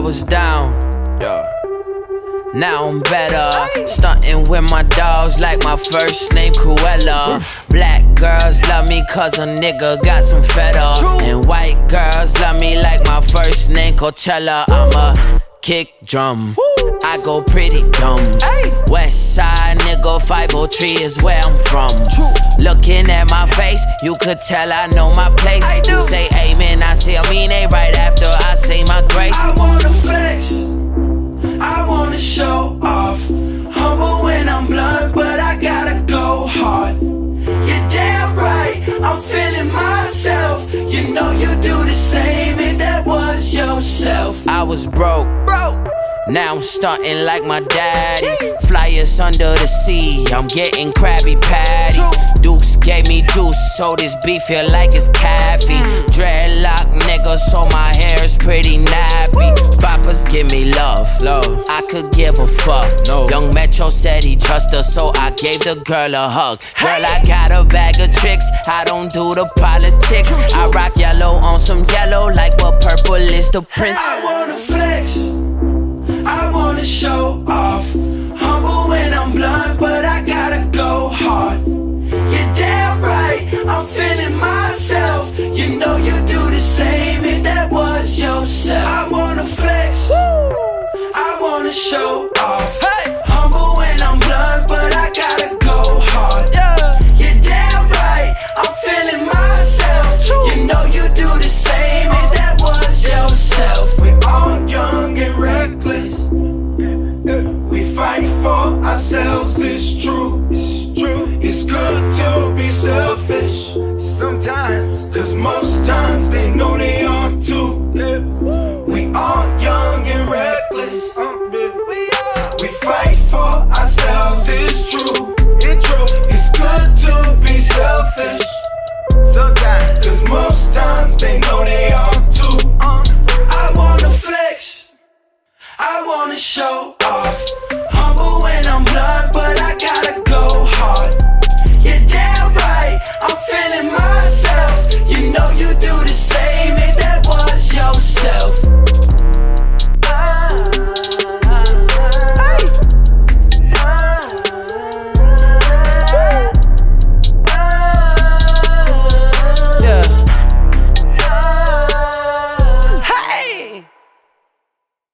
was down, yeah. Now I'm better. Stuntin' with my dogs like my first name Cruella. Black girls love me cause a nigga got some feta. And white girls love me like my first name Coachella. I'm a kick drum, I go pretty dumb. West side nigga, 503 is where I'm from. Looking at my face, you could tell I know my place. You say amen, I say amine right after I say my grace. I wanna flex, I wanna show off. Humble when I'm blunt, but I gotta go hard. You're damn right, I'm feeling myself. You know you do the same if that was yourself. I was broke, now I'm stuntin' like my daddy. Flyers under the sea, I'm getting Krabby Patties. Dukes gave me juice, so this beef feel like it's caffeine. Dreadlock nigga, so my hair is pretty nappy. Boppers give me love, I could give a fuck. Young Metro said he trust her, so I gave the girl a hug. Girl, I got a bag of tricks, I don't do the politics. I rock yellow on some yellow, like what purple is the prince. I wanna flex, I wanna show off. Humble when I'm blunt, but I gotta go hard. You're damn right, I'm feeling myself. You know you do the same if that was yourself. I wanna flex, I wanna show off. Humble when I'm blunt, but I gotta go hard. You're damn right, I'm feeling myself. You know you do the same if that was yourself. We all young and reckless, we fight for ourselves, it's true. It's good to be selfish sometimes, cause most times they know they are too. We all young and reckless, we fight for ourselves, it's true. It's good to be selfish sometimes, cause most times they know they are too. I wanna flex, I wanna show off. Humble when I'm blunt, but I gotta go hard. You're damn right, I'm feeling myself. You know you do the same